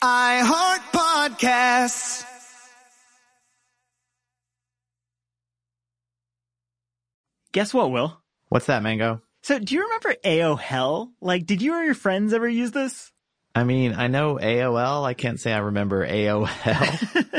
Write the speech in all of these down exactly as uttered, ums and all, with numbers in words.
I heart podcasts. Guess what, Will? What's that, Mango? So, do you remember A O L? Like, did you or your friends ever use this? I mean, I know A O L. I can't say I remember A O L.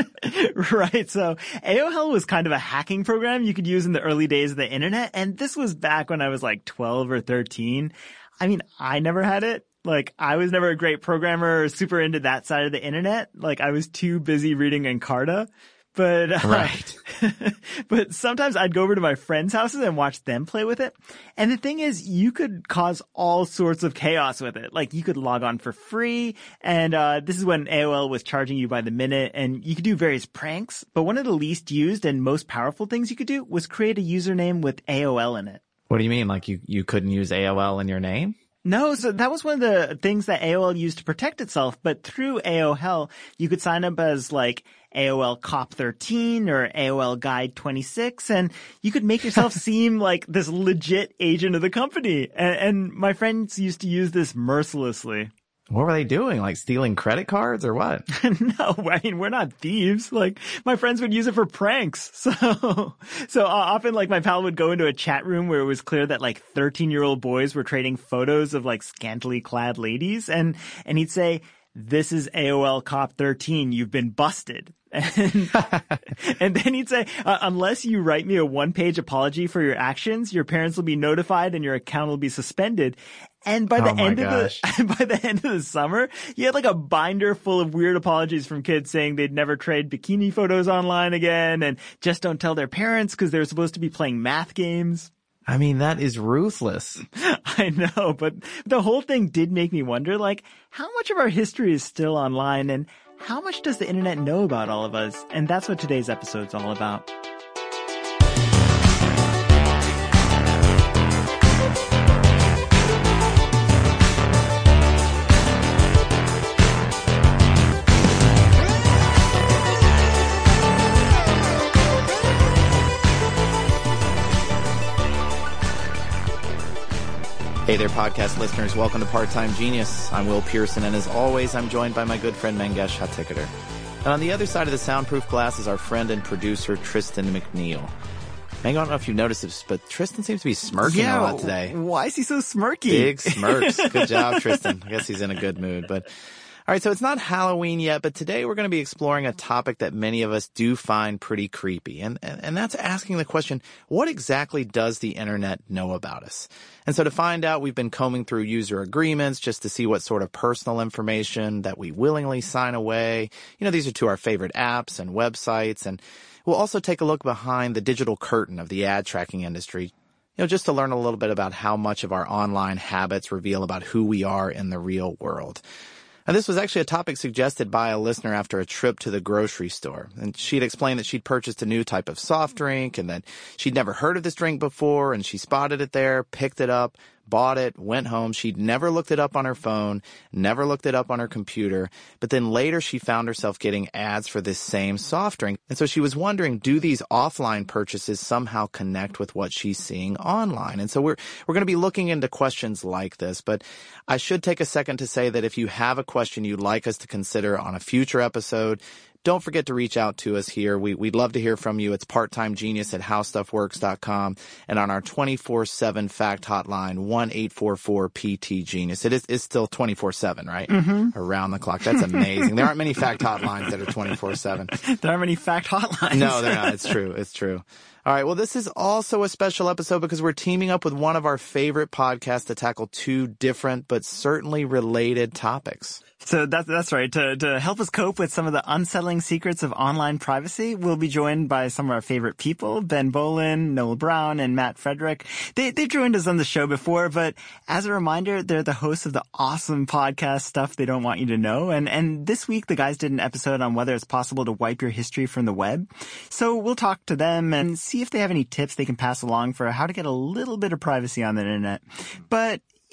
Right. So A O L was kind of a hacking program you could use in the early days of the internet. And this was back when I was like twelve or thirteen. I mean, I never had it. Like, I was never a great programmer or super into that side of the internet. Like, I was too busy reading Encarta. But, uh, right. but sometimes I'd go over to my friends' houses and watch them play with it. And the thing is, you could cause all sorts of chaos with it. Like, you could log on for free. And, uh, this is when A O L was charging you by the minute, and you could do various pranks. But one of the least used and most powerful things you could do was create a username with A O L in it. What do you mean? Like, you, you couldn't use A O L in your name? No, so that was one of the things that A O L used to protect itself. But through A O L, you could sign up as like A O L Cop thirteen or A O L Guide twenty-six, and you could make yourself seem like this legit agent of the company. And, and my friends used to use this mercilessly. What were they doing? Like stealing credit cards or what? No, I mean, we're not thieves. Like, my friends would use it for pranks. So, so uh, often, like, my pal would go into a chat room where it was clear that, like, thirteen-year-old boys were trading photos of, like, scantily clad ladies. And, and he'd say, "This is A O L Cop thirteen. You've been busted." And, and then he'd say, uh, "Unless you write me a one-page apology for your actions, your parents will be notified and your account will be suspended." And by the oh end gosh. of the, by the end of the summer, you had like a binder full of weird apologies from kids saying they'd never trade bikini photos online again and just don't tell their parents because they were supposed to be playing math games. I mean, that is ruthless. I know, but the whole thing did make me wonder, like, how much of our history is still online and how much does the internet know about all of us? And that's what today's episode's all about. Hey there, podcast listeners. Welcome to Part-Time Genius. I'm Will Pearson, and as always, I'm joined by my good friend Mangesh Hattikudur. And on the other side of the soundproof glass is our friend and producer, Tristan McNeil. Mango, I don't know if you've noticed this, but Tristan seems to be smirking yeah, a lot today. Why is he so smirky? Big smirks. Good job, Tristan. I guess he's in a good mood, but... All right, so it's not Halloween yet, but today we're going to be exploring a topic that many of us do find pretty creepy, and, and, and that's asking the question, what exactly does the internet know about us? And so to find out, we've been combing through user agreements just to see what sort of personal information that we willingly sign away. You know, these are to our favorite apps and websites, and we'll also take a look behind the digital curtain of the ad tracking industry, you know, just to learn a little bit about how much of our online habits reveal about who we are in the real world. And this was actually a topic suggested by a listener after a trip to the grocery store. And she'd explained that she'd purchased a new type of soft drink and that she'd never heard of this drink before, and she spotted it there, picked it up, bought it, went home. She'd never looked it up on her phone, never looked it up on her computer. But then later she found herself getting ads for this same soft drink. And so she was wondering, do these offline purchases somehow connect with what she's seeing online? And so we're we're going to be looking into questions like this. But I should take a second to say that if you have a question you'd like us to consider on a future episode, don't forget to reach out to us here. We, we'd love to hear from you. It's part-timegenius at how stuff works dot com and on our twenty-four seven fact hotline, one eight four four P T Genius. It is it's still twenty-four seven, right? Mm-hmm. Around the clock. That's amazing. There aren't many fact hotlines that are twenty-four seven. There aren't many fact hotlines. No, they're not. It's true. It's true. All right. Well, this is also a special episode because we're teaming up with one of our favorite podcasts to tackle two different but certainly related topics. So that's, that's right. To, to help us cope with some of the unsettling secrets of online privacy, we'll be joined by some of our favorite people, Ben Bowlin, Noel Brown, and Matt Frederick. They, they've joined us on the show before, but as a reminder, they're the hosts of the awesome podcast Stuff They Don't Want You to Know. And, and this week, the guys did an episode on whether it's possible to wipe your history from the web. So we'll talk to them and see if they have any tips they can pass along for how to get a little bit of privacy on the internet. But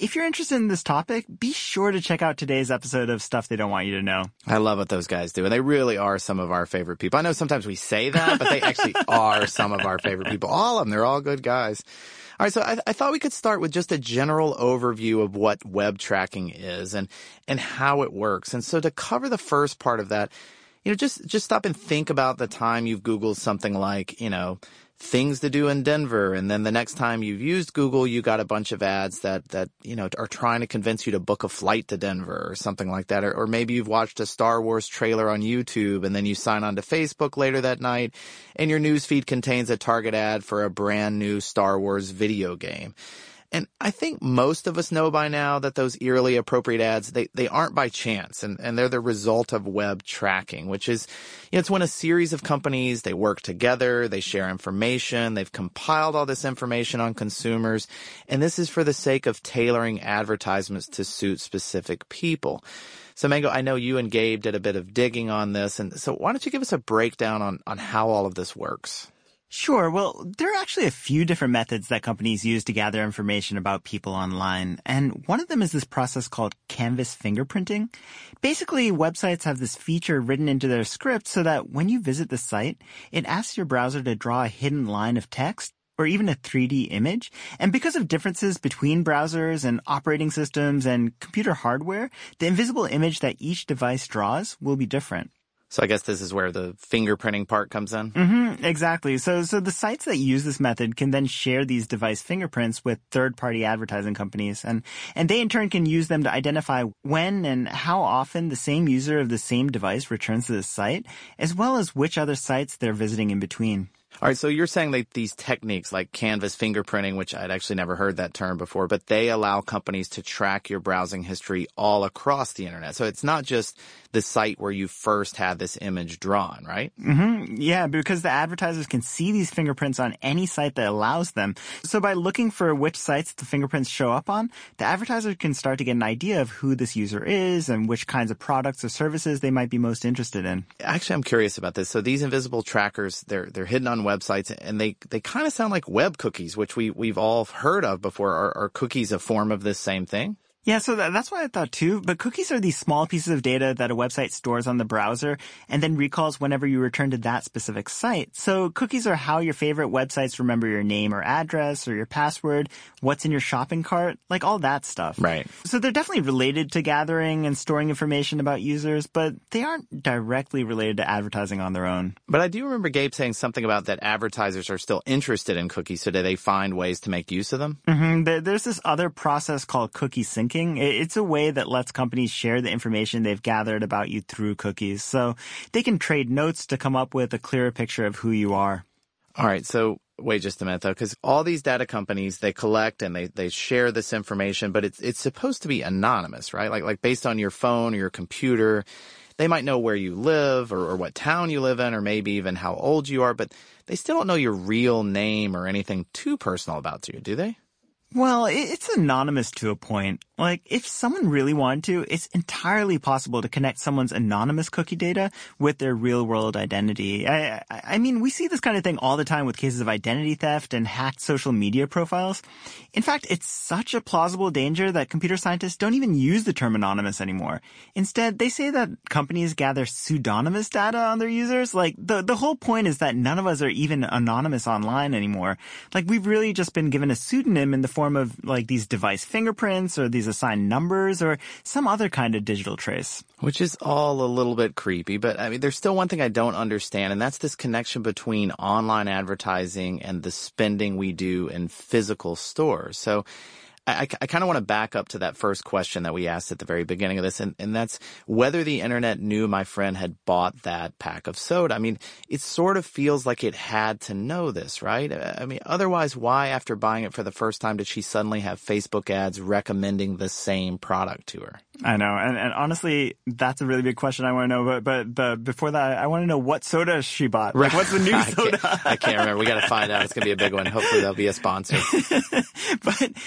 if you're interested in this topic, be sure to check out today's episode of Stuff They Don't Want You to Know. I love what those guys do, and they really are some of our favorite people. I know sometimes we say that, but they actually are some of our favorite people. All of them, they're all good guys. All right, so I, I thought we could start with just a general overview of what web tracking is and and how it works. And so to cover the first part of that, you know, just just stop and think about the time you've Googled something like, you know, things to do in Denver, and then the next time you've used Google, you got a bunch of ads that, that, you know, are trying to convince you to book a flight to Denver or something like that. Or, or maybe you've watched a Star Wars trailer on YouTube, and then you sign on to Facebook later that night, and your newsfeed contains a Target ad for a brand new Star Wars video game. And I think most of us know by now that those eerily appropriate ads, they, they aren't by chance, and, and they're the result of web tracking, which is, you know, it's when a series of companies, they work together, they share information, they've compiled all this information on consumers, and this is for the sake of tailoring advertisements to suit specific people. So, Mango, I know you and Gabe did a bit of digging on this, and so why don't you give us a breakdown on, on how all of this works? Sure. Well, there are actually a few different methods that companies use to gather information about people online. And one of them is this process called canvas fingerprinting. Basically, websites have this feature written into their script so that when you visit the site, it asks your browser to draw a hidden line of text or even a three D image. And because of differences between browsers and operating systems and computer hardware, the invisible image that each device draws will be different. So I guess this is where the fingerprinting part comes in? Mm-hmm, exactly. So so the sites that use this method can then share these device fingerprints with third-party advertising companies, and, and they in turn can use them to identify when and how often the same user of the same device returns to the site, as well as which other sites they're visiting in between. All right, so you're saying that these techniques like canvas fingerprinting, which I'd actually never heard that term before, but they allow companies to track your browsing history all across the internet. So it's not just the site where you first had this image drawn, right? Mm-hmm. Yeah, because the advertisers can see these fingerprints on any site that allows them. So by looking for which sites the fingerprints show up on, the advertiser can start to get an idea of who this user is and which kinds of products or services they might be most interested in. Actually, I'm curious about this. So these invisible trackers, they're they're hidden on websites, and they, they kind of sound like web cookies, which we, we've all heard of before. Are, are cookies a form of this same thing? Yeah, so that, that's what I thought too. But cookies are these small pieces of data that a website stores on the browser and then recalls whenever you return to that specific site. So cookies are how your favorite websites remember your name or address or your password, what's in your shopping cart, like all that stuff. Right. So they're definitely related to gathering and storing information about users, but they aren't directly related to advertising on their own. But I do remember Gabe saying something about that advertisers are still interested in cookies, so do they find ways to make use of them? Mm-hmm. There, there's this other process called cookie syncing. It's a way that lets companies share the information they've gathered about you through cookies. So they can trade notes to come up with a clearer picture of who you are. All right. So wait just a minute, though, because all these data companies, they collect and they, they share this information, but it's it's supposed to be anonymous, right? Like, like based on your phone or your computer. They might know where you live or, or what town you live in or maybe even how old you are, but they still don't know your real name or anything too personal about you, do they? Well, it's anonymous to a point. Like, if someone really wanted to, it's entirely possible to connect someone's anonymous cookie data with their real-world identity. I, I mean, we see this kind of thing all the time with cases of identity theft and hacked social media profiles. In fact, it's such a plausible danger that computer scientists don't even use the term anonymous anymore. Instead, they say that companies gather pseudonymous data on their users. Like, the, the whole point is that none of us are even anonymous online anymore. Like, we've really just been given a pseudonym in the form of, like, these device fingerprints or these assigned numbers or some other kind of digital trace. Which is all a little bit creepy, but I mean, there's still one thing I don't understand, and that's this connection between online advertising and the spending we do in physical stores. So I, I kind of want to back up to that first question that we asked at the very beginning of this, and, and that's whether the internet knew my friend had bought that pack of soda. I mean, it sort of feels like it had to know this, right? I mean, otherwise, why, after buying it for the first time, did she suddenly have Facebook ads recommending the same product to her? I know, and, and honestly, that's a really big question I want to know. But but, but before that, I want to know what soda she bought. Like, what's the new I soda? Can't, I can't remember. We got to find out. It's going to be a big one. Hopefully, there'll be a sponsor. But it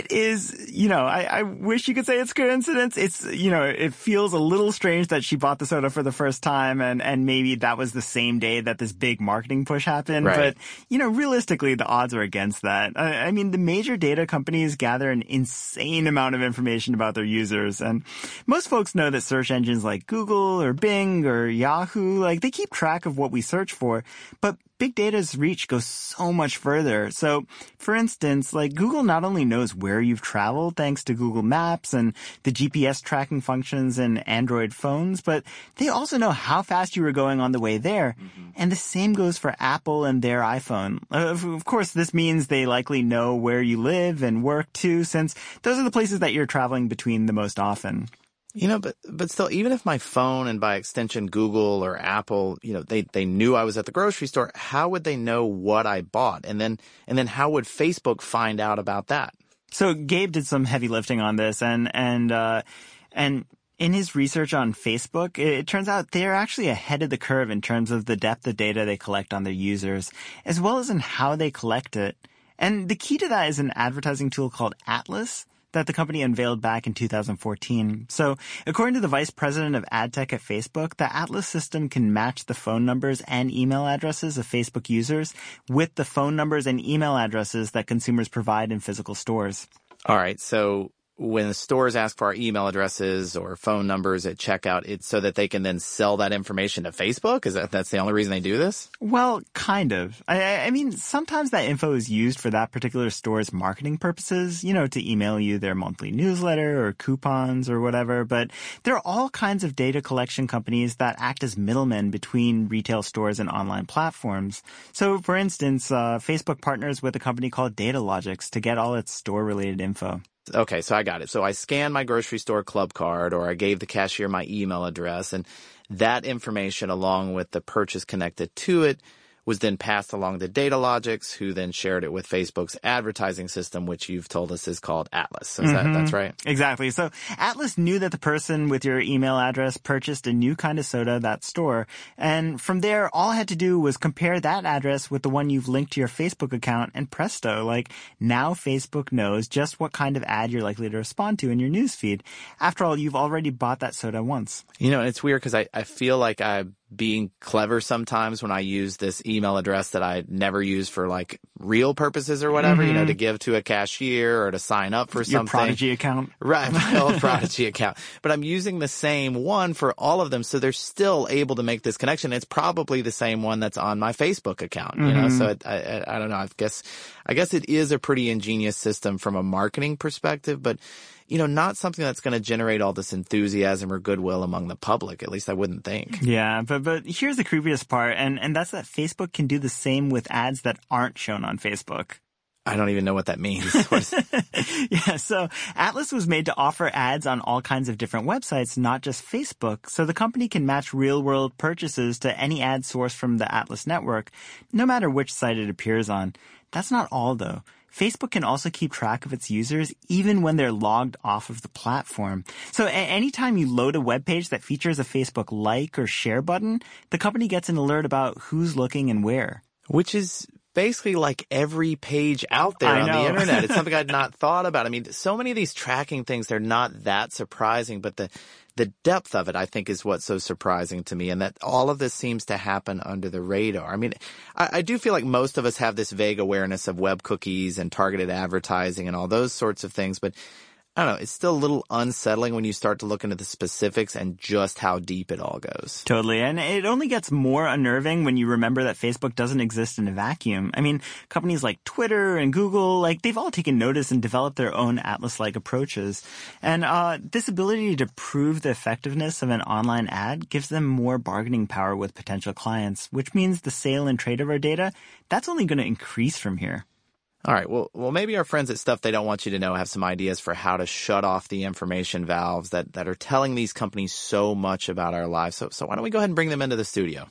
It is, you know, I, I wish you could say it's coincidence. It's, you know, it feels a little strange that she bought the soda for the first time and, and maybe that was the same day that this big marketing push happened. Right. But, you know, realistically, the odds are against that. I, I mean, the major data companies gather an insane amount of information about their users. And most folks know that search engines like Google or Bing or Yahoo, like they keep track of what we search for. But big data's reach goes so much further. So, for instance, like Google not only knows where you've traveled thanks to Google Maps and the G P S tracking functions in Android phones, but they also know how fast you were going on the way there. Mm-hmm. And the same goes for Apple and their iPhone. Of course, this means they likely know where you live and work too, since those are the places that you're traveling between the most often. You know, but but still, even if my phone and by extension Google or Apple, you know, they, they knew I was at the grocery store, how would they know what I bought? And then and then how would Facebook find out about that? So Gabe did some heavy lifting on this, and and uh, and in his research on Facebook, it, it turns out they're actually ahead of the curve in terms of the depth of data they collect on their users, as well as in how they collect it. And the key to that is an advertising tool called Atlas that the company unveiled back in two thousand fourteen. So according to the vice president of ad tech at Facebook, the Atlas system can match the phone numbers and email addresses of Facebook users with the phone numbers and email addresses that consumers provide in physical stores. All right. So when the stores ask for our email addresses or phone numbers at checkout, it's so that they can then sell that information to Facebook? Is that that's the only reason they do this? Well, kind of. I, I mean, sometimes that info is used for that particular store's marketing purposes, you know, to email you their monthly newsletter or coupons or whatever. But there are all kinds of data collection companies that act as middlemen between retail stores and online platforms. So, for instance, uh, Facebook partners with a company called Datalogix to get all its store-related info. Okay, so I got it. So I scanned my grocery store club card, or I gave the cashier my email address, and that information along with the purchase connected to it was then passed along to Datalogix, who then shared it with Facebook's advertising system, which you've told us is called Atlas. So is mm-hmm. that, that's right? Exactly. So Atlas knew that the person with your email address purchased a new kind of soda at that store. And from there, all I had to do was compare that address with the one you've linked to your Facebook account, and presto, like now Facebook knows just what kind of ad you're likely to respond to in your newsfeed. After all, you've already bought that soda once. You know, it's weird because I, I feel like I'm being clever sometimes when I use this email address that I never use for like real purposes or whatever, mm-hmm. you know, to give to a cashier or to sign up for Your something. Your Prodigy account. Right, my old Prodigy account. But I'm using the same one for all of them, so they're still able to make this connection. It's probably the same one that's on my Facebook account, you mm-hmm. know, so it, I, I, I don't know. I guess, I guess it is a pretty ingenious system from a marketing perspective, but you know, not something that's going to generate all this enthusiasm or goodwill among the public. At least I wouldn't think. Yeah, but but here's the creepiest part, and, and that's that Facebook can do the same with ads that aren't shown on Facebook. I don't even know what that means. What is- yeah, so Atlas was made to offer ads on all kinds of different websites, not just Facebook, so the company can match real-world purchases to any ad source from the Atlas network, no matter which site it appears on. That's not all, though. Facebook can also keep track of its users even when they're logged off of the platform. So a- anytime you load a web page that features a Facebook like or share button, the company gets an alert about who's looking and where. Which is basically like every page out there I on know. the internet. It's something I'd not thought about. I mean, so many of these tracking things, they're not that surprising, but the the depth of it, I think, is what's so surprising to me, and that all of this seems to happen under the radar. I mean, I, I do feel like most of us have this vague awareness of web cookies and targeted advertising and all those sorts of things, but I don't know, it's still a little unsettling when you start to look into the specifics and just how deep it all goes. Totally. And it only gets more unnerving when you remember that Facebook doesn't exist in a vacuum. I mean, companies like Twitter and Google, like, they've all taken notice and developed their own Atlas-like approaches. And uh this ability to prove the effectiveness of an online ad gives them more bargaining power with potential clients, which means the sale and trade of our data, that's only going to increase from here. All right. Well, well, maybe our friends at Stuff They Don't Want You to Know have some ideas for how to shut off the information valves that, that are telling these companies so much about our lives. So, so why don't we go ahead and bring them into the studio?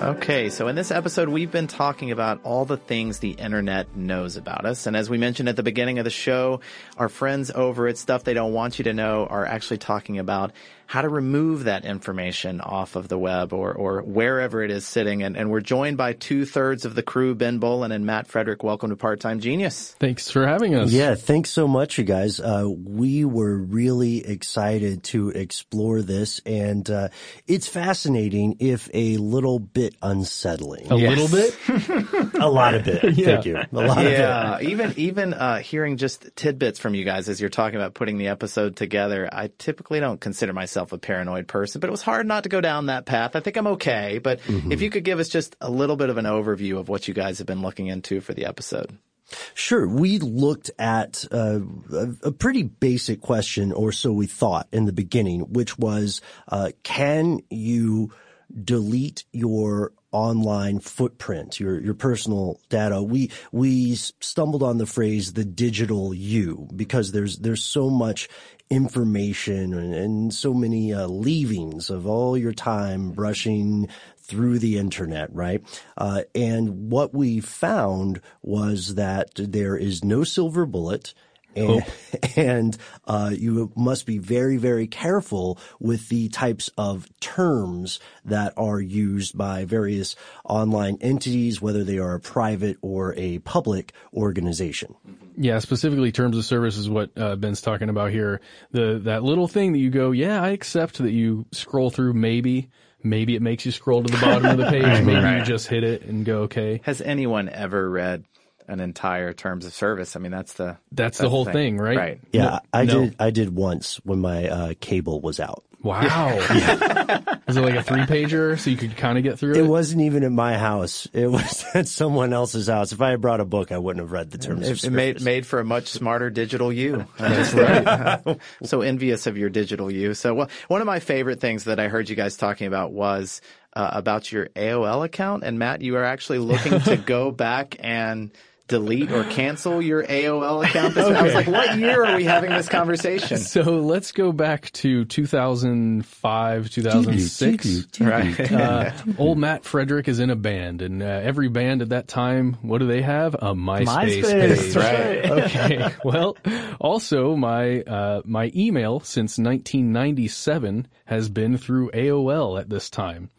Okay, so in this episode, we've been talking about all the things the internet knows about us. And as we mentioned at the beginning of the show, our friends over at Stuff They Don't Want You to Know are actually talking about how to remove that information off of the web or, or wherever it is sitting. And, and we're joined by two-thirds of the crew, Ben Bowlin and Matt Frederick. Welcome to Part-Time Genius. Thanks for having us. Yeah, thanks so much, you guys. Uh, we were really excited to explore this, and uh, it's fascinating, if a little bit unsettling. A yes. little bit? A lot of it. Yeah. Thank you. A lot yeah, of it. even even uh, hearing just tidbits from you guys as you're talking about putting the episode together, I typically don't consider myself a paranoid person, but it was hard not to go down that path. I think I'm okay, but mm-hmm. if you could give us just a little bit of an overview of what you guys have been looking into for the episode. Sure. We looked at uh, a, a pretty basic question, or so we thought in the beginning, which was, uh, can you delete your online footprint, your your personal data? We we stumbled on the phrase the digital you, because there's there's so much information and, and so many uh, leavings of all your time brushing through the internet, right? Uh, and what we found was that there is no silver bullet. And, oh. and uh, you must be very, very careful with the types of terms that are used by various online entities, whether they are a private or a public organization. Yeah, specifically terms of service is what uh, Ben's talking about here. The that little thing that you go, yeah, I accept that you scroll through maybe. Maybe it makes you scroll to the bottom of the page. Maybe right. you just hit it and go, okay. Has anyone ever read an entire terms of service? I mean, that's the that's, that's the whole the thing. thing, right? Right. Yeah, no, I no. did. I did once when my uh, cable was out. Wow. Yeah. Was it like a three pager so you could kind of get through it? It wasn't even at my house. It was at someone else's house. If I had brought a book, I wouldn't have read the terms it, of service. It made made for a much smarter digital you. That's right. So envious of your digital you. So well, one of my favorite things that I heard you guys talking about was uh, about your A O L account. And Matt, you are actually looking to go back and delete or cancel your A O L account. This okay. I was like, what year are we having this conversation? So let's go back to two thousand five, two thousand six. Right. Uh, old Matt Frederick is in a band, and uh, every band at that time, what do they have? A MySpace, MySpace page. Right. Okay. Well, also my uh, my email since nineteen ninety-seven has been through A O L at this time.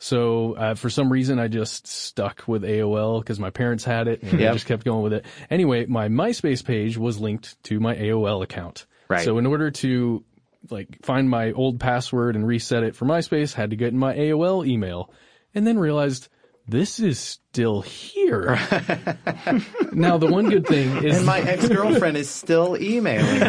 So uh, for some reason, I just stuck with A O L because my parents had it, and yep. I just kept going with it. Anyway, my MySpace page was linked to my A O L account. Right. So in order to like find my old password and reset it for MySpace, had to get in my A O L email, and then realized this is still here. Now, the one good thing is... And my ex-girlfriend is still emailing me.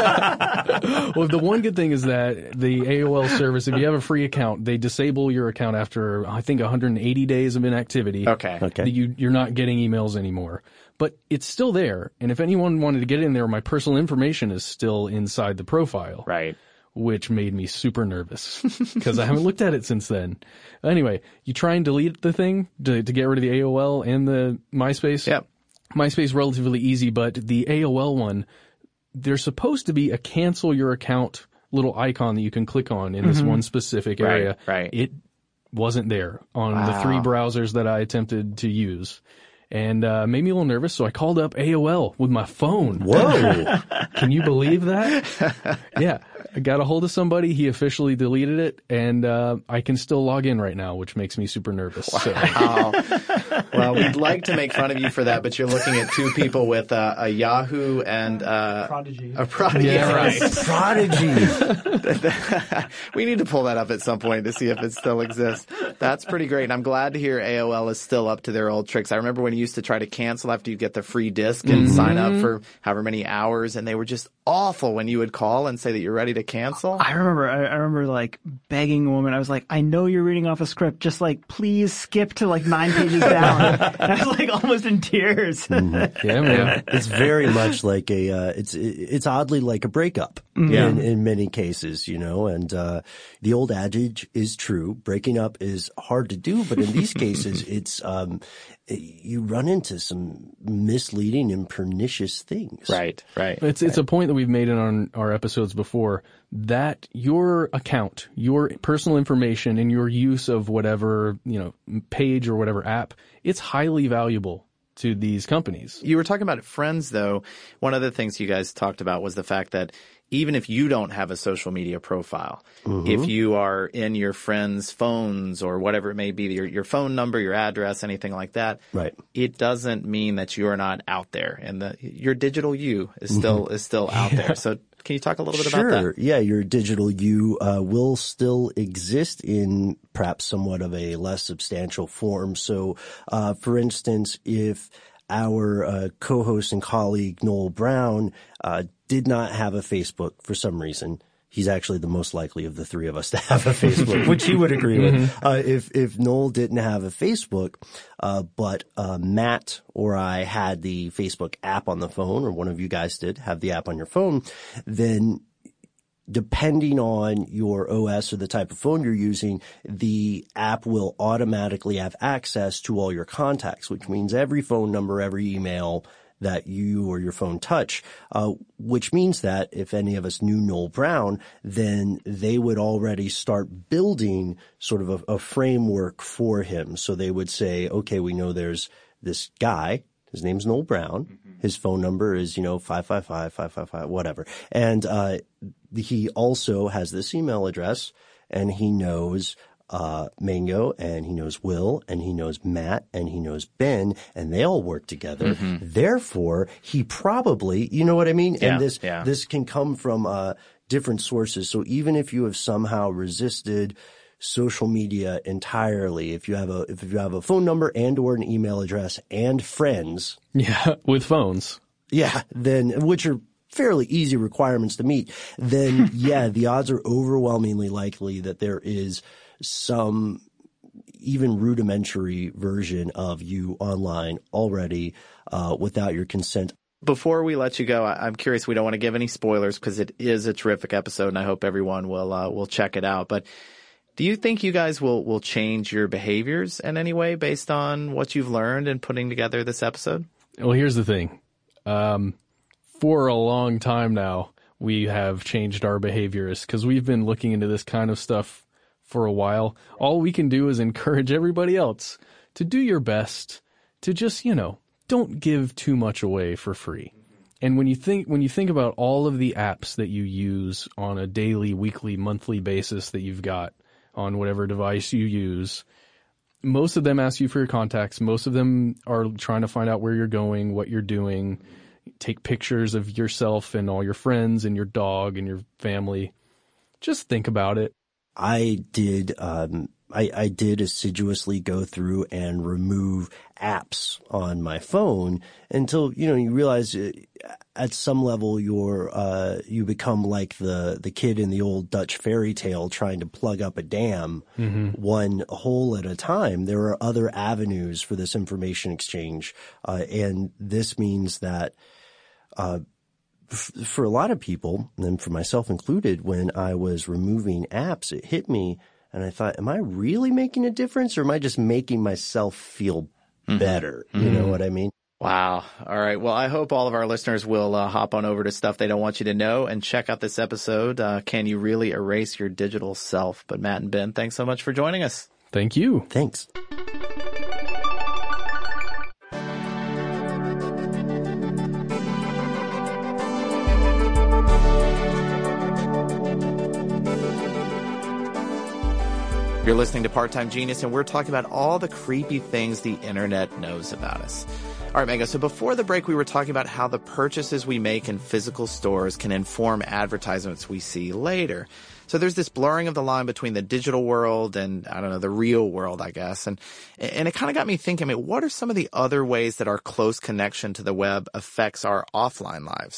Well, the one good thing is that the A O L service, if you have a free account, they disable your account after, I think, one hundred eighty days of inactivity. Okay. Okay. You, you're not getting emails anymore. But it's still there. And if anyone wanted to get in there, my personal information is still inside the profile. Right. Which made me super nervous because I haven't looked at it since then. Anyway, you try and delete the thing to, to get rid of the A O L and the MySpace. Yep. MySpace relatively easy, but the A O L one, there's supposed to be a cancel your account little icon that you can click on in this mm-hmm. one specific area. Right, right. It wasn't there on wow. the three browsers that I attempted to use. And uh made me a little nervous, so I called up A O L with my phone. Whoa. Can you believe that? Yeah. I got a hold of somebody. He officially deleted it, and uh I can still log in right now, which makes me super nervous. So. Wow. Well, we'd like to make fun of you for that, but you're looking at two people with uh, a Yahoo and uh, Prodigy. A Prodigy. Yeah, right. Prodigy. We need to pull that up at some point to see if it still exists. That's pretty great. And I'm glad to hear A O L is still up to their old tricks. I remember when you used to try to cancel after you get the free disc and mm-hmm. sign up for however many hours, and they were just awful when you would call and say that you're ready to cancel. I remember, I, I remember like begging a woman. I was like, I know you're reading off a script. Just like, please skip to like nine pages down. And I was like almost in tears. Mm-hmm. Yeah, man. It's very much like a, uh, it's, it's oddly like a breakup yeah. in, in many cases, you know, and, uh, the old adage is true. Breaking up is hard to do, but in these cases, it's, um, you run into some misleading and pernicious things. Right, right. It's it's a point that we've made in our, our episodes before, that your account, your personal information, and your use of whatever, you know, page or whatever app, it's highly valuable to these companies. You were talking about friends, though. One of the things you guys talked about was the fact that even if you don't have a social media profile, mm-hmm. if you are in your friends' phones or whatever it may be, your, your phone number, your address, anything like that, right. it doesn't mean that you are not out there. And the, your digital you is still mm-hmm. is still out yeah. there. So can you talk a little bit sure. about that? Yeah, your digital you uh, will still exist in perhaps somewhat of a less substantial form. So, uh, for instance, if our uh, co-host and colleague Noel Brown uh, did not have a Facebook for some reason, he's actually the most likely of the three of us to have a Facebook, which he would agree with. Mm-hmm. Uh, if if Noel didn't have a Facebook, uh, but uh, Matt or I had the Facebook app on the phone, or one of you guys did have the app on your phone, then depending on your O S or the type of phone you're using, the app will automatically have access to all your contacts, which means every phone number, every email that you or your phone touch, uh, which means that if any of us knew Noel Brown, then they would already start building sort of a, a framework for him. So they would say, okay, we know there's this guy. His name's Noel Brown. Mm-hmm. His phone number is, you know, five five five, five five five, whatever. And, uh, he also has this email address, and he knows, uh, Mango, and he knows Will, and he knows Matt, and he knows Ben, and they all work together. Mm-hmm. Therefore, he probably, you know what I mean? Yeah, and this, yeah. this can come from, uh, different sources. So even if you have somehow resisted social media entirely, if you have a if you have a phone number and or an email address and friends, yeah, with phones, yeah, then which are fairly easy requirements to meet, then yeah, the odds are overwhelmingly likely that there is some even rudimentary version of you online already uh, without your consent. Before we let you go, I'm curious. We don't want to give any spoilers because it is a terrific episode, and I hope everyone will uh, will check it out. But do you think you guys will, will change your behaviors in any way based on what you've learned in putting together this episode? Well, here's the thing. Um, for a long time now, we have changed our behaviors because we've been looking into this kind of stuff for a while. All we can do is encourage everybody else to do your best to just, you know, don't give too much away for free. And when you think when you think about all of the apps that you use on a daily, weekly, monthly basis that you've got on whatever device you use, most of them ask you for your contacts. Most of them are trying to find out where you're going, what you're doing, take pictures of yourself and all your friends and your dog and your family. Just think about it. I did, um, I, I did assiduously go through and remove apps on my phone until, you know, you realize at some level you're, uh, you become like the, the kid in the old Dutch fairy tale trying to plug up a dam mm-hmm. one hole at a time. There are other avenues for this information exchange. Uh, and this means that, uh, f- for a lot of people, and for myself included, when I was removing apps, it hit me. And I thought, am I really making a difference, or am I just making myself feel better? Mm-hmm. You know what I mean? Wow. All right. Well, I hope all of our listeners will uh, hop on over to Stuff They Don't Want You to Know and check out this episode. Uh, Can You Really Erase Your Digital Self? But Matt and Ben, thanks so much for joining us. Thank you. Thanks. You're listening to Part-Time Genius, and we're talking about all the creepy things the internet knows about us. All right, Mango, so before the break, we were talking about how the purchases we make in physical stores can inform advertisements we see later. So there's this blurring of the line between the digital world and, I don't know, the real world, I guess. And and it kind of got me thinking, I mean, what are some of the other ways that our close connection to the web affects our offline lives?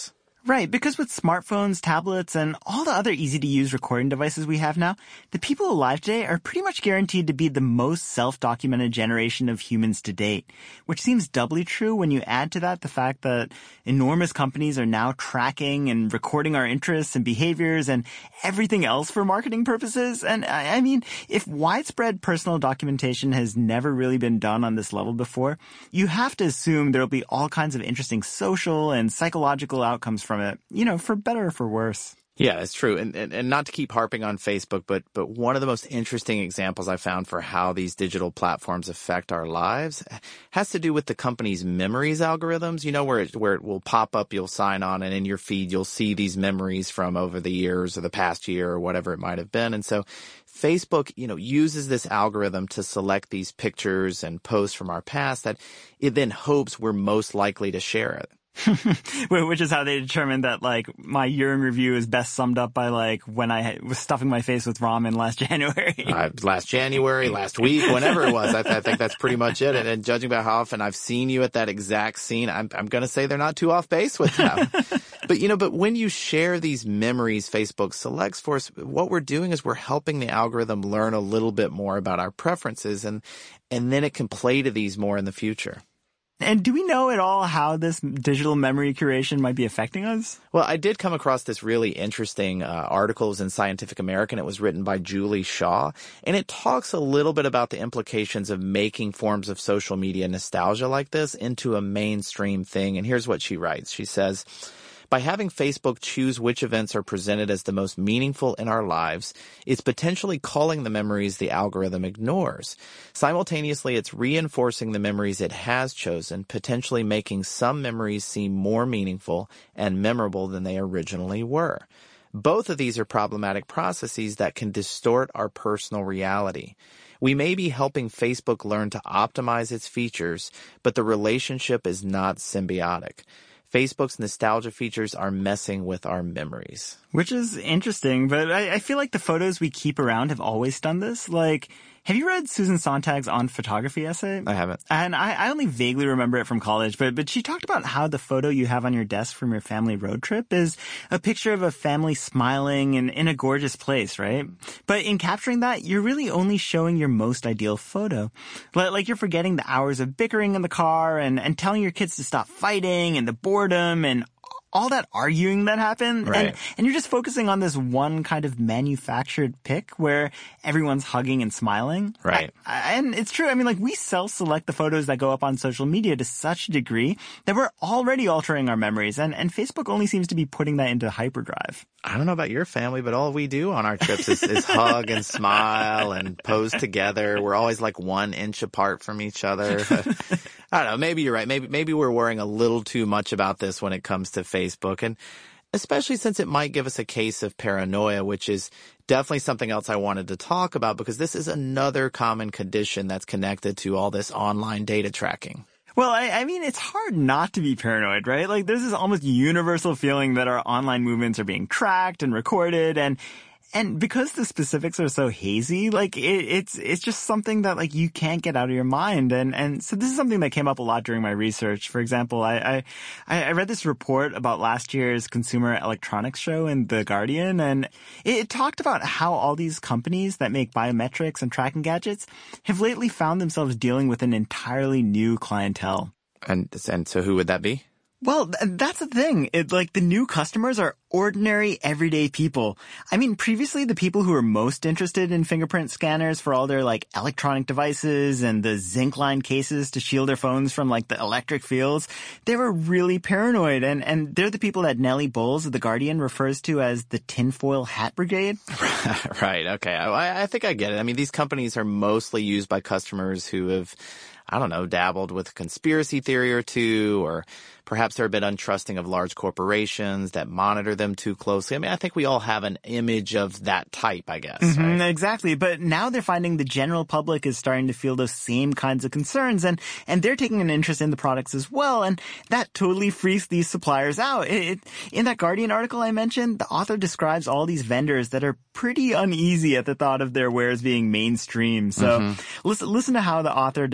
Right, because with smartphones, tablets, and all the other easy-to-use recording devices we have now, the people alive today are pretty much guaranteed to be the most self-documented generation of humans to date, which seems doubly true when you add to that the fact that enormous companies are now tracking and recording our interests and behaviors and everything else for marketing purposes. And I mean, if widespread personal documentation has never really been done on this level before, you have to assume there'll be all kinds of interesting social and psychological outcomes from it, you know, for better or for worse. Yeah, it's true. And, and and not to keep harping on Facebook, but but one of the most interesting examples I found for how these digital platforms affect our lives has to do with the company's memories algorithms, you know, where it, where it will pop up, you'll sign on, and in your feed, you'll see these memories from over the years or the past year or whatever it might have been. And so Facebook, you know, uses this algorithm to select these pictures and posts from our past that it then hopes we're most likely to share it. Which is how they determined that, like, my year in review is best summed up by, like, when I was stuffing my face with ramen last January. uh, last January, last week, whenever it was. I, th- I think that's pretty much it. And, and judging by how often I've seen you at that exact scene, I'm, I'm going to say they're not too off base with them. But, you know, but when you share these memories Facebook selects for us, what we're doing is we're helping the algorithm learn a little bit more about our preferences, and and then it can play to these more in the future. And do we know at all how this digital memory curation might be affecting us? Well, I did come across this really interesting uh, article. It was in Scientific American. It was written by Julie Shaw, and it talks a little bit about the implications of making forms of social media nostalgia like this into a mainstream thing. And here's what she writes. She says, by having Facebook choose which events are presented as the most meaningful in our lives, it's potentially culling the memories the algorithm ignores. Simultaneously, it's reinforcing the memories it has chosen, potentially making some memories seem more meaningful and memorable than they originally were. Both of these are problematic processes that can distort our personal reality. We may be helping Facebook learn to optimize its features, but the relationship is not symbiotic. Facebook's nostalgia features are messing with our memories. Which is interesting, but I, I feel like the photos we keep around have always done this. Like, have you read Susan Sontag's On Photography essay? I haven't. And I, I only vaguely remember it from college, but but she talked about how the photo you have on your desk from your family road trip is a picture of a family smiling and in a gorgeous place, right? But in capturing that, you're really only showing your most ideal photo. Like you're forgetting the hours of bickering in the car and, and telling your kids to stop fighting and the boredom and all that arguing that happened. Right. And, and you're just focusing on this one kind of manufactured pic where everyone's hugging and smiling. Right. I, I, and it's true. I mean, like, we self-select the photos that go up on social media to such a degree that we're already altering our memories. And, and Facebook only seems to be putting that into hyperdrive. I don't know about your family, but all we do on our trips is, is hug and smile and pose together. We're always like one inch apart from each other. I don't know. Maybe you're right. Maybe maybe we're worrying a little too much about this when it comes to Facebook, and especially since it might give us a case of paranoia, which is definitely something else I wanted to talk about because this is another common condition that's connected to all this online data tracking. Well, I, I mean, it's hard not to be paranoid, right? Like, there's this almost universal feeling that our online movements are being tracked and recorded, and And because the specifics are so hazy, like, it, it's it's just something that, like, you can't get out of your mind. And and so this is something that came up a lot during my research. For example, I I, I read this report about last year's Consumer Electronics Show in The Guardian, and it, it talked about how all these companies that make biometrics and tracking gadgets have lately found themselves dealing with an entirely new clientele. And and so who would that be? Well, that's the thing. It, like, the new customers are ordinary, everyday people. I mean, previously, the people who were most interested in fingerprint scanners for all their, like, electronic devices and the zinc-lined cases to shield their phones from, like, the electric fields, they were really paranoid. And, and they're the people that Nellie Bowles of The Guardian refers to as the tinfoil hat brigade. Right. Okay. I, I think I get it. I mean, these companies are mostly used by customers who have, I don't know, dabbled with conspiracy theory or two, or perhaps they're a bit untrusting of large corporations that monitor them too closely. I mean, I think we all have an image of that type, I guess. Mm-hmm, right? Exactly. But now they're finding the general public is starting to feel those same kinds of concerns, and, and they're taking an interest in the products as well. And that totally freaks these suppliers out. It, it, in that Guardian article I mentioned, the author describes all these vendors that are pretty uneasy at the thought of their wares being mainstream. So mm-hmm. listen, listen to how the author describes the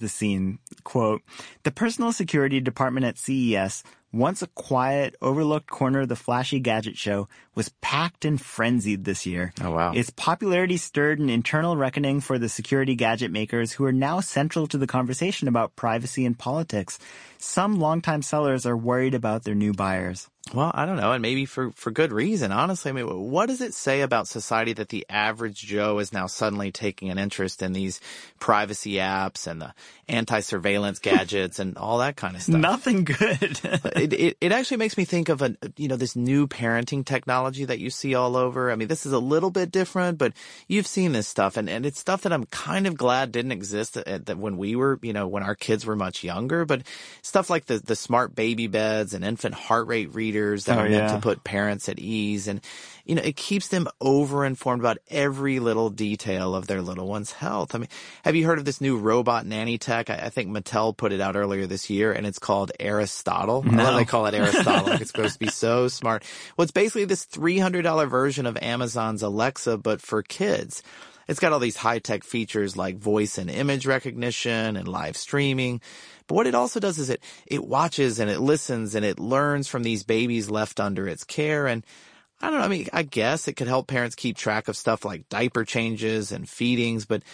the scene. Quote, "The personal security department at C E S, once a quiet, overlooked corner of the flashy gadget show, was packed and frenzied this year. Oh, wow. Its popularity stirred an internal reckoning for the security gadget makers who are now central to the conversation about privacy and politics. Some longtime sellers are worried about their new buyers." Well, I don't know, and maybe for, for good reason, honestly. I mean, what does it say about society that the average Joe is now suddenly taking an interest in these privacy apps and the anti-surveillance gadgets and all that kind of stuff? Nothing good. it, it it actually makes me think of a you know this new parenting technology that you see all over. I mean, this is a little bit different, but you've seen this stuff, and, and it's stuff that I'm kind of glad didn't exist at, that when we were, you know, when our kids were much younger. But stuff like the the smart baby beds and infant heart rate readers that oh, are meant yeah. to put parents at ease, and you know it keeps them over-informed about every little detail of their little one's health. I mean, have you heard of this new robot nanny tech? I, I think Mattel put it out earlier this year, and it's called Aristotle. No. I love they call it Aristotle. Like it's supposed to be so smart. Well, it's basically this three hundred dollars version of Amazon's Alexa, but for kids. It's got all these high-tech features like voice and image recognition and live streaming. But what it also does is it, it watches and it listens and it learns from these babies left under its care. And I don't know, I mean, I guess it could help parents keep track of stuff like diaper changes and feedings, but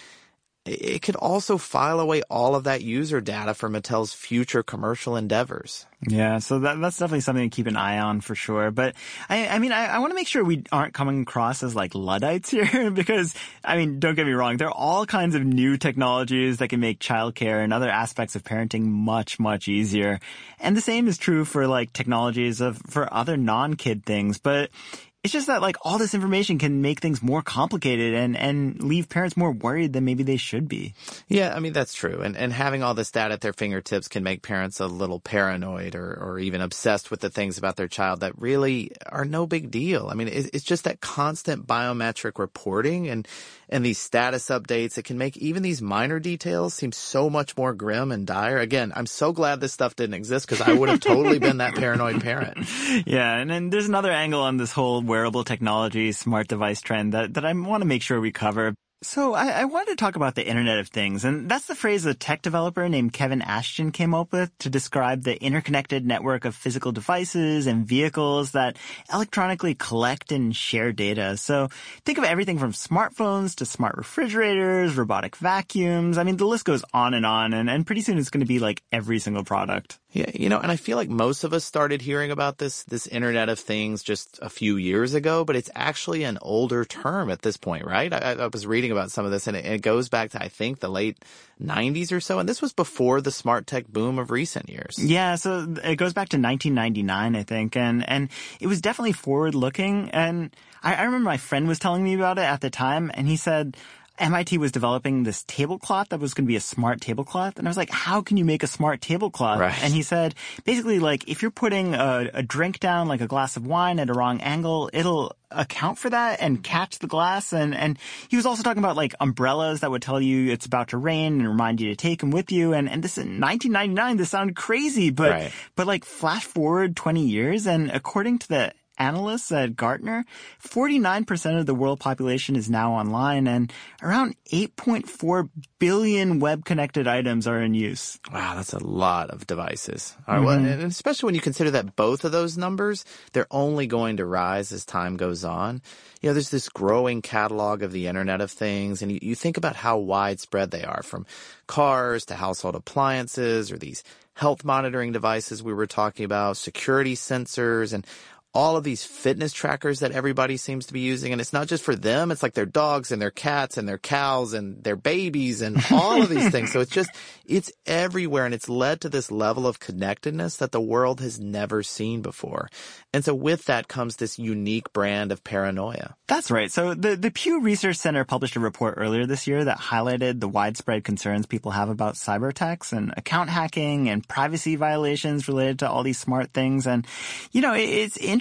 it could also file away all of that user data for Mattel's future commercial endeavors. Yeah, so that, that's definitely something to keep an eye on for sure. But I, I mean, I, I want to make sure we aren't coming across as like Luddites here because, I mean, don't get me wrong. There are all kinds of new technologies that can make childcare and other aspects of parenting much, much easier. And the same is true for like technologies of, for other non-kid things. But it's just that like all this information can make things more complicated and, and leave parents more worried than maybe they should be. Yeah, I mean, that's true. And and having all this data at their fingertips can make parents a little paranoid or, or even obsessed with the things about their child that really are no big deal. I mean, it, it's just that constant biometric reporting and, and these status updates. It can make even these minor details seem so much more grim and dire. Again, I'm so glad this stuff didn't exist because I would have totally been that paranoid parent. Yeah, and then there's another angle on this whole wearable technology, smart device trend that, that I want to make sure we cover. So I, I wanted to talk about the Internet of Things, and that's the phrase a tech developer named Kevin Ashton came up with to describe the interconnected network of physical devices and vehicles that electronically collect and share data. So think of everything from smartphones to smart refrigerators, robotic vacuums. I mean, the list goes on and on, and, and pretty soon it's going to be like every single product. Yeah, you know, and I feel like most of us started hearing about this, this Internet of Things just a few years ago, but it's actually an older term at this point, right? I, I was reading about some of this, and it, it goes back to, I think, the late nineties or so, and this was before the smart tech boom of recent years. Yeah, so it goes back to nineteen ninety-nine, I think, and, and it was definitely forward-looking, and I, I remember my friend was telling me about it at the time, and he said M I T was developing this tablecloth that was going to be a smart tablecloth. And I was like, how can you make a smart tablecloth? Right. And he said, basically, like, if you're putting a, a drink down, like a glass of wine at a wrong angle, it'll account for that and catch the glass. And, and he was also talking about, like, umbrellas that would tell you it's about to rain and remind you to take them with you. And, and this in nineteen ninety-nine, this sounded crazy. But, right. but like, flash forward twenty years, and according to the analysts at Gartner, forty-nine percent of the world population is now online, and around eight point four billion web-connected items are in use. Wow, that's a lot of devices. All right, Mm-hmm. well, and especially when you consider that both of those numbers, they're only going to rise as time goes on. You know, there's this growing catalog of the Internet of Things, and you, you think about how widespread they are, from cars to household appliances or these health monitoring devices we were talking about, security sensors, and all of these fitness trackers that everybody seems to be using. And it's not just for them. It's like their dogs and their cats and their cows and their babies and all of these things. So it's just, it's everywhere. And it's led to this level of connectedness that the world has never seen before. And so with that comes this unique brand of paranoia. That's right. So the, the Pew Research Center published a report earlier this year that highlighted the widespread concerns people have about cyber attacks and account hacking and privacy violations related to all these smart things. And, you know, it, it's interesting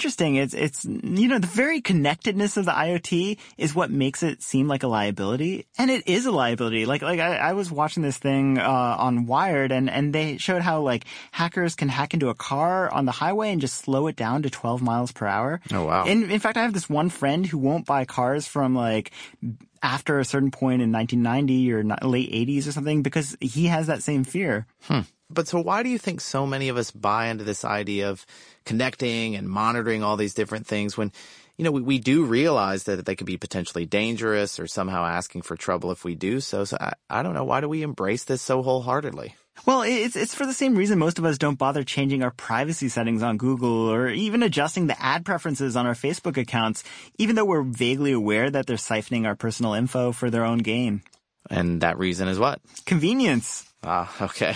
interesting. It's, it's, you know, the very connectedness of the IoT is what makes it seem like a liability. And it is a liability. Like, like I, I was watching this thing, uh, on Wired and, and they showed how like hackers can hack into a car on the highway and just slow it down to twelve miles per hour. Oh, wow. In, in fact, I have this one friend who won't buy cars from like, after a certain point in nineteen ninety or late eighties or something because he has that same fear. Hmm. But so why do you think so many of us buy into this idea of connecting and monitoring all these different things when, you know, we, we do realize that they could be potentially dangerous or somehow asking for trouble if we do so? So I, I don't know. Why do we embrace this so wholeheartedly? Well, it's it's for the same reason most of us don't bother changing our privacy settings on Google or even adjusting the ad preferences on our Facebook accounts, even though we're vaguely aware that they're siphoning our personal info for their own gain. And that reason is what? Convenience. Ah, okay.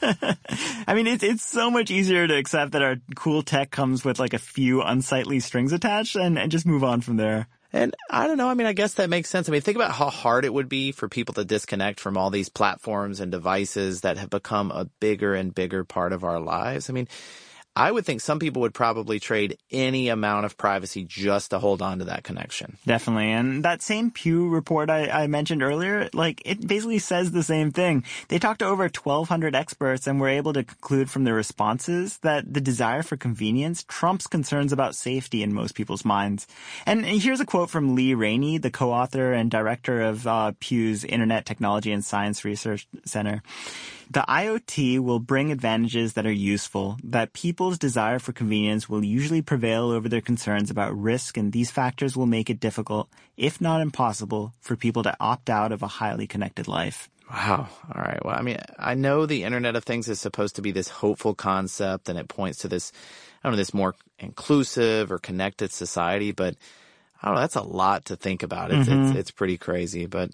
I mean, it's it's so much easier to accept that our cool tech comes with like a few unsightly strings attached and, and just move on from there. And I don't know. I mean, I guess that makes sense. I mean, think about how hard it would be for people to disconnect from all these platforms and devices that have become a bigger and bigger part of our lives. I mean, I would think some people would probably trade any amount of privacy just to hold on to that connection. Definitely. And that same Pew report I, I mentioned earlier, like, it basically says the same thing. They talked to over twelve hundred experts and were able to conclude from their responses that the desire for convenience trumps concerns about safety in most people's minds. And here's a quote from Lee Rainey, the co-author and director of uh, Pew's Internet Technology and Science Research Center. The IoT will bring advantages that are useful, that people's desire for convenience will usually prevail over their concerns about risk, and these factors will make it difficult, if not impossible, for people to opt out of a highly connected life. Wow. All right. Well, I mean, I know the Internet of Things is supposed to be this hopeful concept, and it points to this, I don't know, this more inclusive or connected society, but I don't know, that's a lot to think about. It's, mm-hmm. it's, it's pretty crazy, but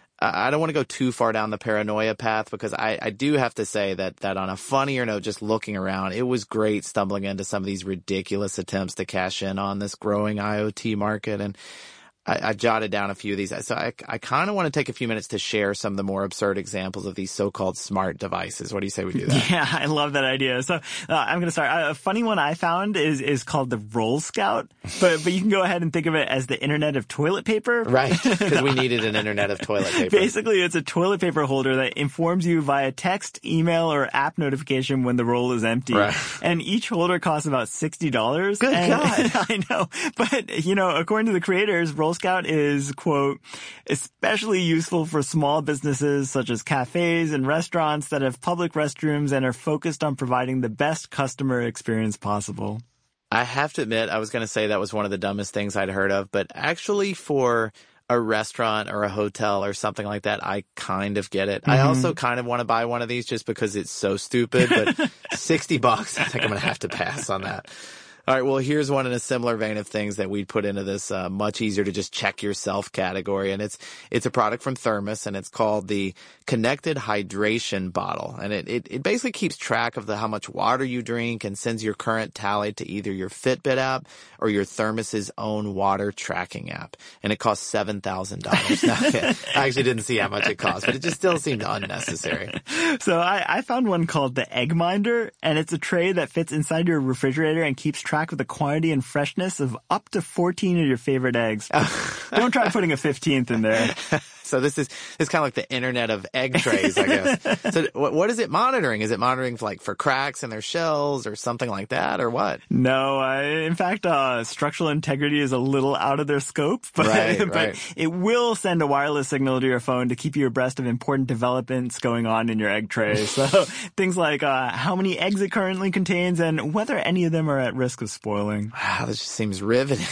I don't want to go too far down the paranoia path because I, I do have to say that, that on a funnier note, just looking around, it was great stumbling into some of these ridiculous attempts to cash in on this growing IoT market. And I, I jotted down a few of these. So I, I kind of want to take a few minutes to share some of the more absurd examples of these so-called smart devices. What do you say we do that? Yeah, I love that idea. So uh, I'm going to start. A funny one I found is is called the Roll Scout, but but you can go ahead and think of it as the Internet of toilet paper. Right, because we needed an Internet of toilet paper. Basically, it's a toilet paper holder that informs you via text, email, or app notification when the roll is empty. Right. And each holder costs about sixty dollars. Good and, God. I know. But, you know, according to the creators, Roll Scout is, quote, especially useful for small businesses such as cafes and restaurants that have public restrooms and are focused on providing the best customer experience possible. I have to admit, I was going to say that was one of the dumbest things I'd heard of, but actually for a restaurant or a hotel or something like that, I kind of get it. Mm-hmm. I also kind of want to buy one of these just because it's so stupid, but sixty bucks, I think I'm going to have to pass on that. All right, well, here's one in a similar vein of things that we'd put into this uh, much easier to just check yourself category. And it's it's a product from Thermos, and it's called the Connected Hydration Bottle. And it, it, it basically keeps track of the how much water you drink and sends your current tally to either your Fitbit app or your Thermos's own water tracking app. And it costs seven thousand dollars. Now, I actually didn't see how much it cost, but it just still seemed unnecessary. So I, I found one called the Egg Minder, and it's a tray that fits inside your refrigerator and keeps track of the quantity and freshness of up to fourteen of your favorite eggs. Don't try putting a fifteenth in there. So this is it's kind of like the Internet of egg trays, I guess. So what, what is it monitoring? Is it monitoring for like for cracks in their shells or something like that, or what? No, uh, in fact, uh, structural integrity is a little out of their scope, but, right, but right. it will send a wireless signal to your phone to keep you abreast of important developments going on in your egg tray. So things like uh, how many eggs it currently contains and whether any of them are at risk of spoiling. Wow, this just seems riveting.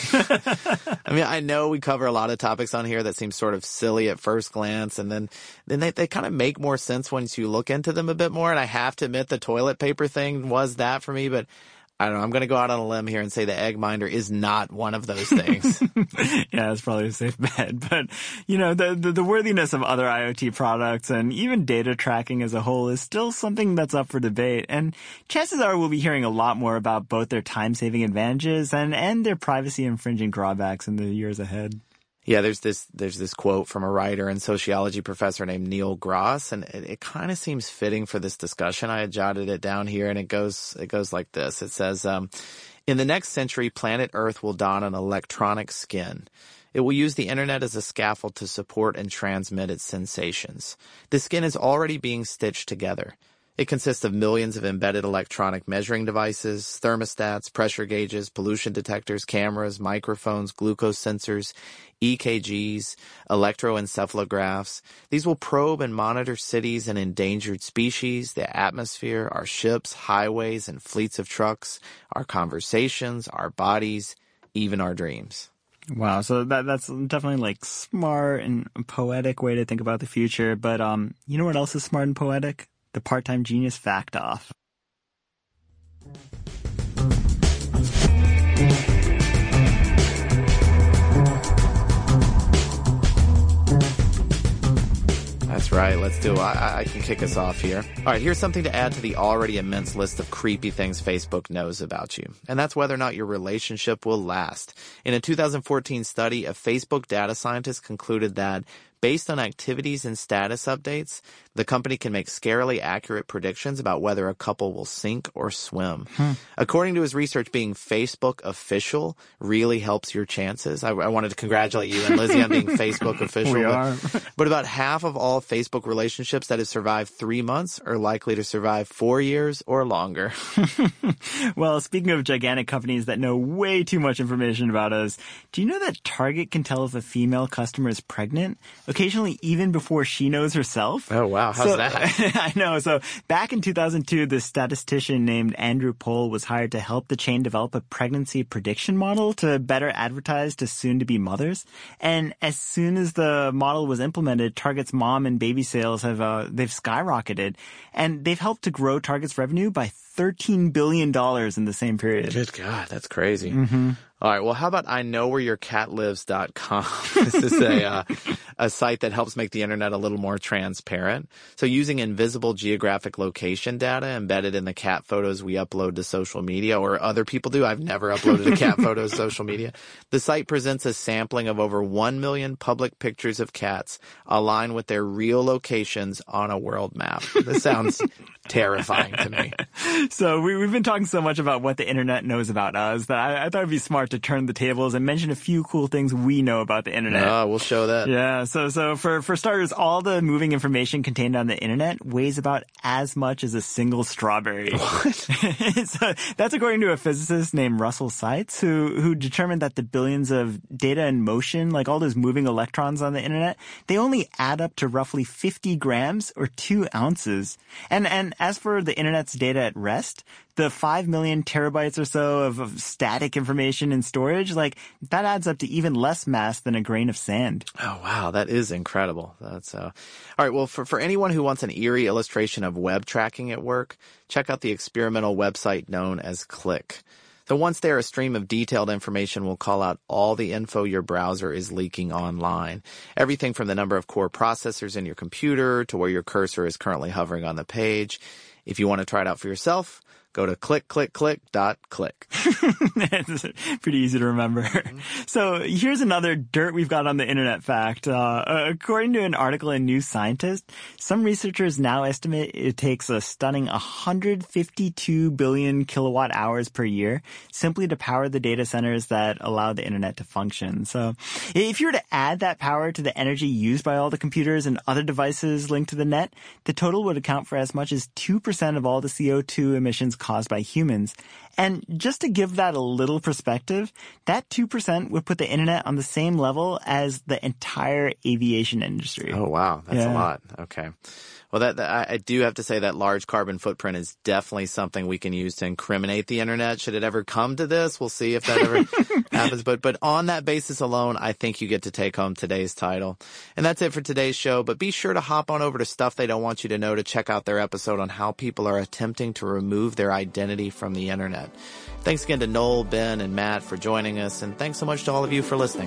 I mean, I know we cover a lot of topics on here that seem sort of silly at first glance, and then then they, they kind of make more sense once you look into them a bit more. And I have to admit the toilet paper thing was that for me, but I don't know. I'm going to go out on a limb here and say the Egg Minder is not one of those things. Yeah, it's probably a safe bet. But, you know, the, the the worthiness of other IoT products and even data tracking as a whole is still something that's up for debate. And chances are we'll be hearing a lot more about both their time-saving advantages and, and their privacy-infringing drawbacks in the years ahead. Yeah, there's this there's this quote from a writer and sociology professor named Neil Gross, and it, it kind of seems fitting for this discussion. I had jotted it down here, and it goes it goes like this. It says, um, In the next century, planet Earth will don an electronic skin. It will use the internet as a scaffold to support and transmit its sensations. The skin is already being stitched together. It consists of millions of embedded electronic measuring devices, thermostats, pressure gauges, pollution detectors, cameras, microphones, glucose sensors, E K Gs, electroencephalographs. These will probe and monitor cities and endangered species, the atmosphere, our ships, highways, and fleets of trucks, our conversations, our bodies, even our dreams. Wow, so that that's definitely like smart and poetic way to think about the future. But um, you know what else is smart and poetic? The Part-Time Genius Fact Off. That's right. Let's do it. I, I can kick us off here. All right, here's something to add to the already immense list of creepy things Facebook knows about you. And that's whether or not your relationship will last. In a two thousand fourteen study, a Facebook data scientist concluded that based on activities and status updates, the company can make scarily accurate predictions about whether a couple will sink or swim. Hmm. According to his research, being Facebook official really helps your chances. I, I wanted to congratulate you and Lizzie on being Facebook official. We but, are. but about half of all Facebook relationships that have survived three months are likely to survive four years or longer. Well, speaking of gigantic companies that know way too much information about us, do you know that Target can tell if a female customer is pregnant? Occasionally even before she knows herself. Oh, wow. How's so, that? I know. So back in two thousand two, this statistician named Andrew Pohl was hired to help the chain develop a pregnancy prediction model to better advertise to soon-to-be mothers. And as soon as the model was implemented, Target's mom and baby sales have uh, they've skyrocketed. And they've helped to grow Target's revenue by thirteen billion dollars in the same period. Good God, that's crazy. Mm-hmm. All right, well, how about I know where your cat lives dot com? This is a uh, a site that helps make the internet a little more transparent. So using invisible geographic location data embedded in the cat photos we upload to social media, or other people do, I've never uploaded a cat photo to social media, the site presents a sampling of over one million public pictures of cats aligned with their real locations on a world map. This sounds terrifying to me. So we, we've been talking so much about what the internet knows about us that I, I thought it'd be smart to turn the tables and mention a few cool things we know about the internet. Oh, we'll show that. Yeah. So, so for, for starters, all the moving information contained on the internet weighs about as much as a single strawberry. What? So that's according to a physicist named Russell Seitz, who, who determined that the billions of data in motion, like all those moving electrons on the internet, they only add up to roughly fifty grams or two ounces. And, and as for the internet's data at rest, the five million terabytes or so of, of static information in storage, like that adds up to even less mass than a grain of sand. Oh, wow. That is incredible. That's, uh, all right. Well, for, for anyone who wants an eerie illustration of web tracking at work, check out the experimental website known as Click. So once there, a stream of detailed information will call out all the info your browser is leaking online. Everything from the number of core processors in your computer to where your cursor is currently hovering on the page. If you want to try it out for yourself, go to click, click, click, dot, click. It's pretty easy to remember. Mm-hmm. So here's another dirt we've got on the internet fact. Uh, according to an article in New Scientist, some researchers now estimate it takes a stunning one hundred fifty-two billion kilowatt hours per year simply to power the data centers that allow the internet to function. So if you were to add that power to the energy used by all the computers and other devices linked to the net, the total would account for as much as two percent of all the C O two emissions caused by humans. And just to give that a little perspective, that two percent would put the internet on the same level as the entire aviation industry. Oh, wow. That's Yeah. a lot. Okay. Well, that, that I, I do have to say that large carbon footprint is definitely something we can use to incriminate the internet. Should it ever come to this, we'll see if that ever happens. But but on that basis alone, I think you get to take home today's title. And that's it for today's show. But be sure to hop on over to Stuff They Don't Want You to Know to check out their episode on how people are attempting to remove their identity from the internet. Thanks again to Noel, Ben, and Matt for joining us. And thanks so much to all of you for listening.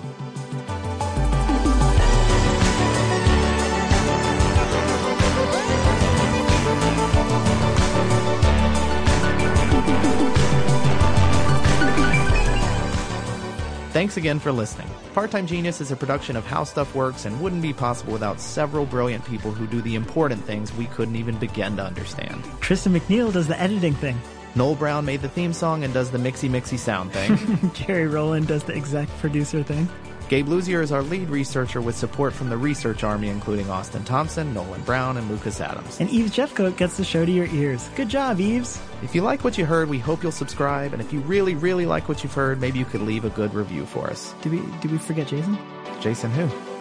Thanks again for listening. Part-Time Genius is a production of How Stuff Works and wouldn't be possible without several brilliant people who do the important things we couldn't even begin to understand. Tristan McNeil does the editing thing. Noel Brown made the theme song and does the mixy mixy sound thing. Jerry Rowland does the exec producer thing. Gabe Luzier is our lead researcher with support from the research army, including Austin Thompson, Nolan Brown, and Lucas Adams. And Eves Jeffcoat gets the show to your ears. Good job, Eves. If you like what you heard, we hope you'll subscribe. And if you really, really like what you've heard, maybe you could leave a good review for us. Did we, did we forget Jason? Jason who?